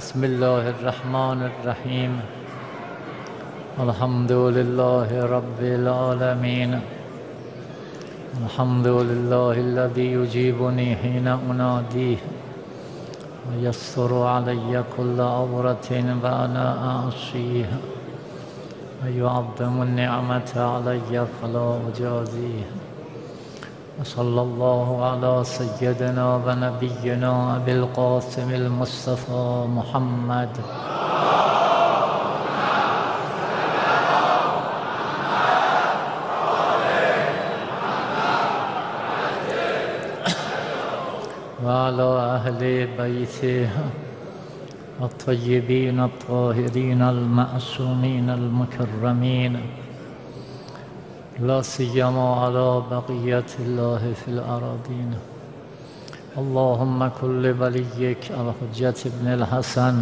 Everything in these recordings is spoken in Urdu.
بسم الله الرحمن الرحيم الحمد لله رب العالمين الحمد لله الذي يجيبني حين أناديه ويسر علي كل عورة وأنا أعصيه ويعظم النعمة علي فلا أجازيه وصلى الله على سيدنا ونبينا أبي القاسم المصطفى محمد وعلى أهل بيته الطيبين الطاهرين المعصومين المكرمين لا سيما على بقية الله في الأراضين اللهم كل وليك الحجة بن الحسن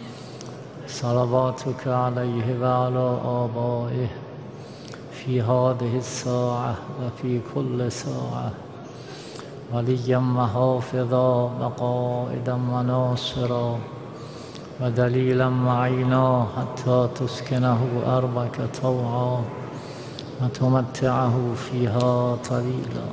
صلواتك عليه وعلى آبائه في هذه الساعة وفي كل ساعة وليا وحافظا وقائدا وناصرا ودليلا معينا حتى تسكنه أرضك طوعا وتمتعه فيها طويلا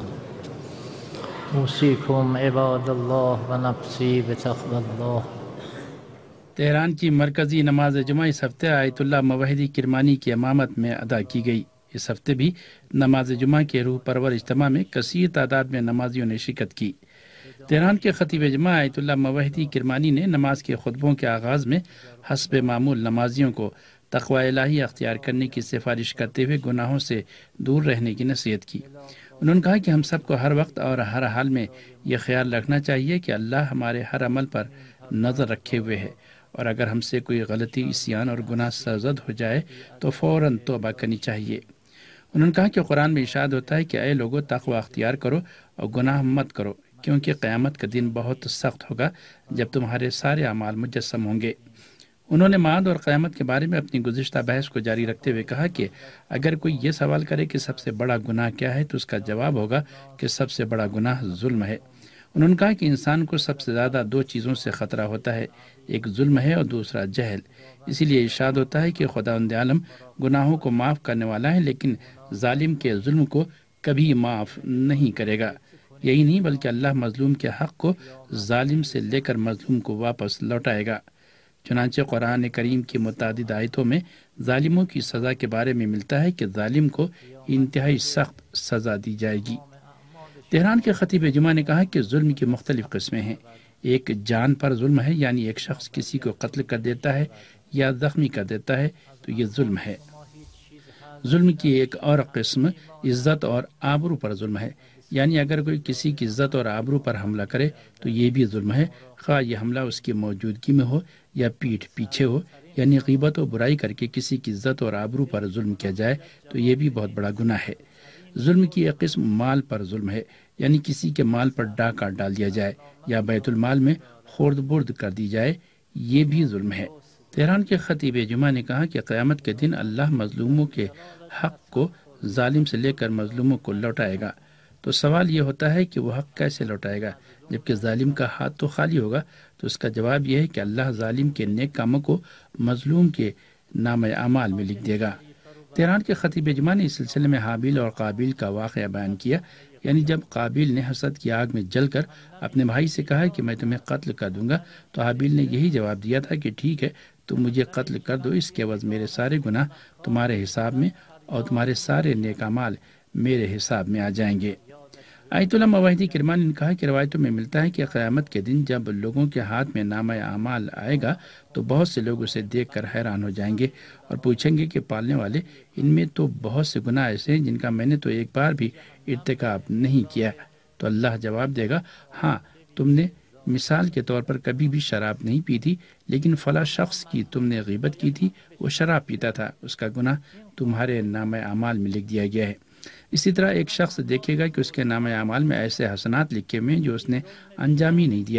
أوصيكم عباد الله ونفسي بتقوى الله۔ تہران کی مرکزی نماز جمعہ اس ہفتے آیت اللہ موحدی کرمانی کی امامت میں ادا کی گئی۔ اس ہفتے بھی نماز جمعہ کے روح پرور اجتماع میں کثیر تعداد میں نمازیوں نے شرکت کی۔ تہران کے خطیب جمعہ آیت اللہ موحدی کرمانی نے نماز کے خطبوں کے آغاز میں حسب معمول نمازیوں کو تقوی الہی اختیار کرنے کی سفارش کرتے ہوئے گناہوں سے دور رہنے کی نصیحت کی۔ انہوں نے کہا کہ ہم سب کو ہر وقت اور ہر حال میں یہ خیال رکھنا چاہیے کہ اللہ ہمارے ہر عمل پر نظر رکھے ہوئے ہے، اور اگر ہم سے کوئی غلطی، عصیان اور گناہ سرزد ہو جائے تو فوراً توبہ کرنی چاہیے۔ انہوں نے کہا کہ قرآن میں ارشاد ہوتا ہے کہ اے لوگو تقوی اختیار کرو اور گناہ مت کرو، کیونکہ قیامت کا دن بہت سخت ہوگا جب تمہارے سارے اعمال مجسم ہوں گے۔ انہوں نے معاد اور قیامت کے بارے میں اپنی گزشتہ بحث کو جاری رکھتے ہوئے کہا کہ اگر کوئی یہ سوال کرے کہ سب سے بڑا گناہ کیا ہے تو اس کا جواب ہوگا کہ سب سے بڑا گناہ ظلم ہے۔ انہوں نے کہا کہ انسان کو سب سے زیادہ دو چیزوں سے خطرہ ہوتا ہے، ایک ظلم ہے اور دوسرا جہل۔ اسی لیے ارشاد ہوتا ہے کہ خداوند عالم گناہوں کو معاف کرنے والا ہے، لیکن ظالم کے ظلم کو کبھی معاف نہیں کرے گا۔ یہی نہیں بلکہ اللہ مظلوم کے حق کو ظالم سے لے کر مظلوم کو واپس لوٹائے گا۔ چنانچہ قرآن کریم کی متعدد آیتوں میں ظالموں کی سزا کے بارے میں ملتا ہے کہ ظالم کو انتہائی سخت سزا دی جائے گی۔ تہران کے خطیب جمعہ نے کہا کہ ظلم کی مختلف قسمیں ہیں۔ ایک جان پر ظلم ہے، یعنی ایک شخص کسی کو قتل کر دیتا ہے یا زخمی کر دیتا ہے تو یہ ظلم ہے۔ ظلم کی ایک اور قسم عزت اور آبرو پر ظلم ہے، یعنی اگر کوئی کسی کی عزت اور آبرو پر حملہ کرے تو یہ بھی ظلم ہے، خواہ یہ حملہ اس کی موجودگی میں ہو یا پیٹھ پیچھے ہو، یعنی غیبت و برائی کر کے کسی کی عزت اور آبرو پر ظلم کیا جائے تو یہ بھی بہت بڑا گناہ ہے۔ ظلم کی ایک قسم مال پر ظلم ہے، یعنی کسی کے مال پر ڈاکہ ڈال دیا جائے یا بیت المال میں خورد برد کر دی جائے، یہ بھی ظلم ہے۔ تہران کے خطیب جمعہ نے کہا کہ قیامت کے دن اللہ مظلوموں کے حق کو ظالم سے لے کر مظلوموں کو لوٹائے گا۔ تو سوال یہ ہوتا ہے کہ وہ حق کیسے لوٹائے گا جبکہ ظالم کا ہاتھ تو خالی ہوگا؟ تو اس کا جواب یہ ہے کہ اللہ ظالم کے نیک کاموں کو مظلوم کے نام اعمال میں لکھ دے گا۔ تہران کے خطیب جمعہ نے اس سلسلے میں حابیل اور قابیل کا واقعہ بیان کیا، یعنی جب قابیل نے حسد کی آگ میں جل کر اپنے بھائی سے کہا کہ میں تمہیں قتل کر دوں گا، تو حابیل نے یہی جواب دیا تھا کہ ٹھیک ہے، تم مجھے قتل کر دو، اس کے عوض میرے سارے گناہ تمہارے حساب میں اور تمہارے سارے نیک اعمال میرے حساب میں آ جائیں گے۔ آیت اللہ موحدی کرمانی نے کہا کہ روایتوں میں ملتا ہے کہ قیامت کے دن جب لوگوں کے ہاتھ میں نامہ اعمال آئے گا تو بہت سے لوگ اسے دیکھ کر حیران ہو جائیں گے اور پوچھیں گے کہ پالنے والے، ان میں تو بہت سے گناہ ایسے ہیں جن کا میں نے تو ایک بار بھی ارتکاب نہیں کیا۔ تو اللہ جواب دے گا، ہاں تم نے مثال کے طور پر کبھی بھی شراب نہیں پی تھی، لیکن فلاں شخص کی تم نے غیبت کی تھی، وہ شراب پیتا تھا، اس کا گناہ تمہارے نامہ اعمال میں لکھ دیا گیا ہے۔ اسی طرح ایک شخص دیکھے گا کہ اس کے نامہ اعمال میں ایسے حسنات لکھے ہوئے ہیں جو اس نے انجام ہی نہیں دیا ہے۔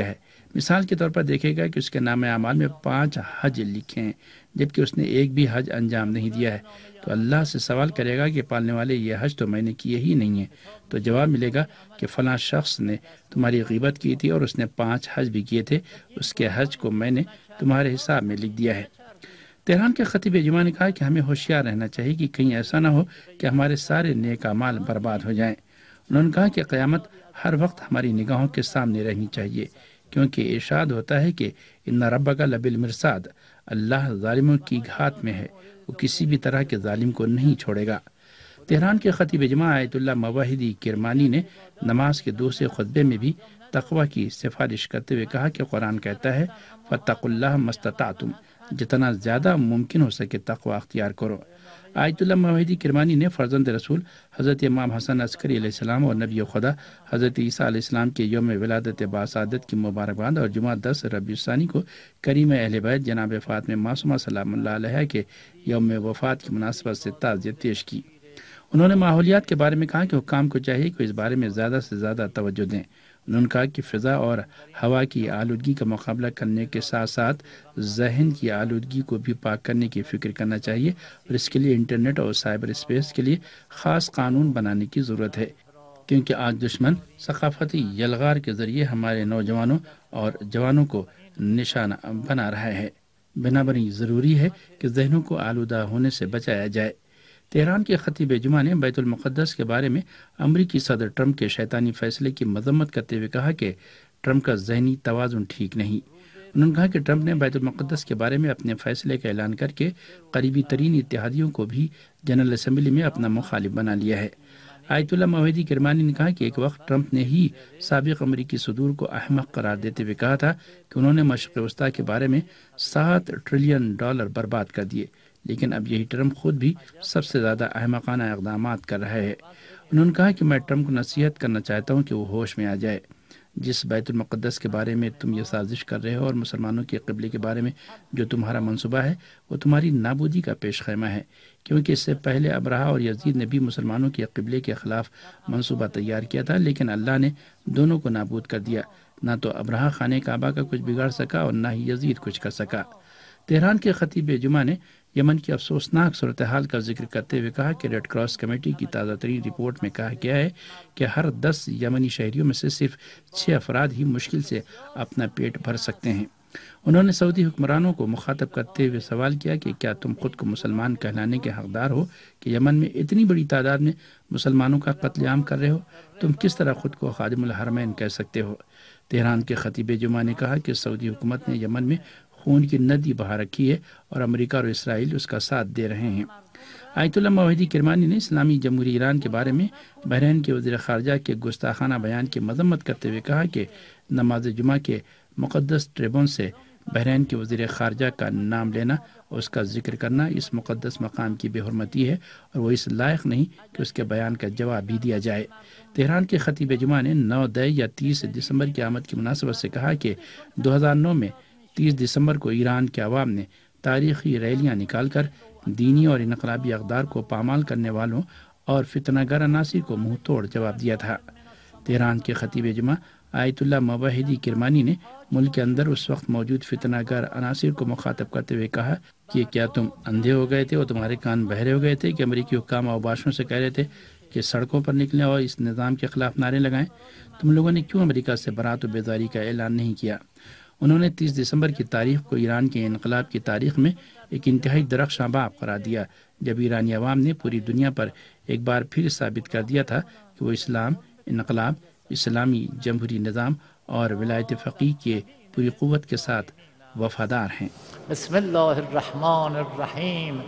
مثال کے طور پر دیکھے گا کہ اس کے نام اعمال میں 5 حج لکھے ہیں جبکہ اس نے ایک بھی حج انجام نہیں دیا ہے، تو اللہ سے سوال کرے گا کہ پالنے والے یہ حج تو میں نے کیے ہی نہیں ہیں، تو جواب ملے گا کہ فلاں شخص نے تمہاری غیبت کی تھی اور اس نے 5 حج بھی کیے تھے، اس کے حج کو میں نے تمہارے حساب میں لکھ دیا ہے۔ تہران کے خطیب جمعہ نے کہا کہ ہمیں ہوشیار رہنا چاہیے کہ کہیں ایسا نہ ہو کہ ہمارے سارے نیک اعمال برباد ہو جائیں۔ انہوں نے کہا کہ قیامت ہر وقت ہماری نگاہوں کے سامنے رہنی چاہیے، کیونکہ ارشاد ہوتا ہے کہ ان ربک لبالمرصاد، اللہ ظالموں کی گھات میں ہے، وہ کسی بھی طرح کے ظالم کو نہیں چھوڑے گا۔ تہران کے خطیب جمعہ آیت اللہ مواہدی کرمانی نے نماز کے دوسرے خطبے میں بھی تقوی کی سفارش کرتے ہوئے کہا کہ قرآن کہتا ہے فاتقوا اللہ ما استطعتم، جتنا زیادہ ممکن ہو سکے تقوی اختیار کرو۔ آیت اللہ مواہدی کرمانی نے فرزند رسول حضرت امام حسن عسکری علیہ السلام اور نبی خدا حضرت عیسیٰ علیہ السلام کے یوم ولادت باسعادت کی مبارکباد اور جمعہ 10 ربیع الثانی کو کریم اہل بیت جناب فاطمہ معصومہ سلام اللہ علیہ کے یوم وفات کی مناسبت سے تعزیت پیش کی۔ انہوں نے ماحولیات کے بارے میں کہا کہ حکام کو چاہیے کہ اس بارے میں زیادہ سے زیادہ توجہ دیں۔ انہوں نے کہا کہ فضا اور ہوا کی آلودگی کا مقابلہ کرنے کے ساتھ ساتھ ذہن کی آلودگی کو بھی پاک کرنے کی فکر کرنا چاہیے، اور اس کے لیے انٹرنیٹ اور سائبر اسپیس کے لیے خاص قانون بنانے کی ضرورت ہے، کیونکہ آج دشمن ثقافتی یلغار کے ذریعے ہمارے نوجوانوں اور جوانوں کو نشانہ بنا رہا ہے۔ بنابراین ضروری ہے کہ ذہنوں کو آلودہ ہونے سے بچایا جائے۔ تہران کے خطیب جمعہ نے بیت المقدس کے بارے میں امریکی صدر ٹرمپ کے شیطانی فیصلے کی مذمت کرتے ہوئے کہا کہ ٹرمپ کا ذہنی توازن ٹھیک نہیں۔ انہوں نے کہا کہ ٹرمپ نے بیت المقدس کے بارے میں اپنے فیصلے کا اعلان کر کے قریبی ترین اتحادیوں کو بھی جنرل اسمبلی میں اپنا مخالف بنا لیا ہے۔ آیت اللہ مواہدی کرمانی نے کہا کہ ایک وقت ٹرمپ نے ہی سابق امریکی صدور کو احمق قرار دیتے ہوئے کہا تھا کہ انہوں نے مشرق وسطیٰ کے بارے میں $7 ٹریلین برباد کر دیے، لیکن اب یہی ٹرمپ خود بھی سب سے زیادہ احمقانہ اقدامات کر رہا ہے۔ انہوں نے کہا کہ میں ٹرمپ کو نصیحت کرنا چاہتا ہوں کہ وہ ہوش میں آ جائے۔ جس بیت المقدس کے بارے میں تم یہ سازش کر رہے ہو اور مسلمانوں کے قبلے کے بارے میں جو تمہارا منصوبہ ہے، وہ تمہاری نابودی کا پیش خیمہ ہے، کیونکہ اس سے پہلے ابرہہ اور یزید نے بھی مسلمانوں کے قبلے کے خلاف منصوبہ تیار کیا تھا، لیکن اللہ نے دونوں کو نابود کر دیا۔ نہ تو ابرہہ خانہ کعبہ کا کچھ بگاڑ سکا اور نہ ہی یزید کچھ کر سکا۔ تہران کے خطیب جمعہ نے یمن کی افسوسناک صورتحال کا ذکر کرتے ہوئے کہا کہ ریڈ کراس کمیٹی کی تازہ ترین رپورٹ میں کہا گیا ہے کہ ہر 10 یمنی شہریوں میں سے صرف 6 افراد ہی مشکل سے اپنا پیٹ بھر سکتے ہیں۔ انہوں نے سعودی حکمرانوں کو مخاطب کرتے ہوئے سوال کیا کہ کیا تم خود کو مسلمان کہلانے کے حقدار ہو کہ یمن میں اتنی بڑی تعداد میں مسلمانوں کا قتل عام کر رہے ہو؟ تم کس طرح خود کو خادم الحرمین کہہ سکتے ہو؟ تہران کے خطیب جمعہ نے کہا کہ سعودی حکومت نے یمن میں خون کی ندی بہا رکھی ہے اور امریکہ اور اسرائیل اس کا ساتھ دے رہے ہیں۔ آیت اللہ مواہدی کرمانی نے اسلامی جمہوریہ ایران کے بارے میں بحرین کے وزیر خارجہ کے گستاخانہ بیان کی مذمت کرتے ہوئے کہا کہ نماز جمعہ کے مقدس ٹریبون سے بحرین کے وزیر خارجہ کا نام لینا اور اس کا ذکر کرنا اس مقدس مقام کی بے حرمتی ہے، اور وہ اس لائق نہیں کہ اس کے بیان کا جواب بھی دیا جائے۔ تہران کے خطیب جمعہ نے 9 یا 30 دسمبر کی آمد کی مناسبت سے کہا کہ 2009 میں 30 دسمبر کو ایران کے عوام نے تاریخی ریلیاں نکال کر دینی اور انقلابی اقدار کو پامال کرنے والوں اور فتنہ گر عناصر کو منہ توڑ جواب دیا تھا۔ تہران کے خطیب جمعہ آیت اللہ مواہدی کرمانی نے ملک کے اندر اس وقت موجود فتنہ گر عناصر کو مخاطب کرتے ہوئے کہا کہ کیا تم اندھے ہو گئے تھے اور تمہارے کان بہرے ہو گئے تھے کہ امریکی حکام اوباشوں سے کہہ رہے تھے کہ سڑکوں پر نکلیں اور اس نظام کے خلاف نعرے لگائیں؟ تم لوگوں نے کیوں امریکہ سے برات و بیزاری کا اعلان نہیں کیا؟ انہوں نے 30 دسمبر کی تاریخ کو ایران کے انقلاب کی تاریخ میں ایک انتہائی درخشاں باب قرار دیا، جب ایرانی عوام نے پوری دنیا پر ایک بار پھر ثابت کر دیا تھا کہ وہ اسلام، انقلاب، اسلامی جمہوری نظام اور ولایت فقیہ کے پوری قوت کے ساتھ وفادار ہیں۔ بسم اللہ الرحمن الرحیم۔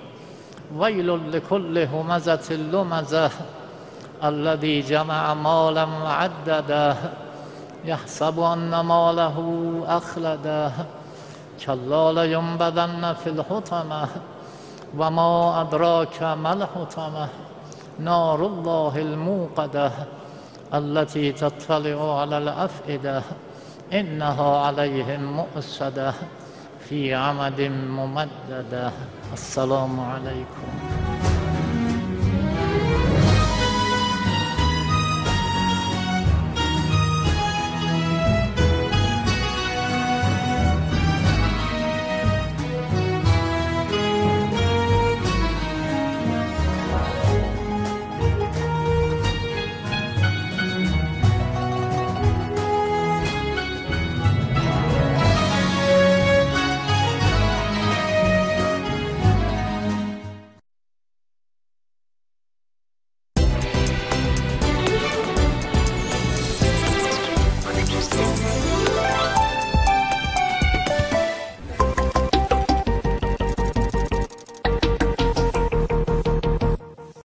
ویل لکل ہمزۃ لمزہ الذی جمع مالا وعددہ يحسب أن ماله أخلده كلا لينبذن في الحطمة وما أدراك ما الحطمة نار الله الموقدة التي تطلع على الأفئدة إنها عليهم مؤصدة في عمد ممددة۔ السلام علیکم۔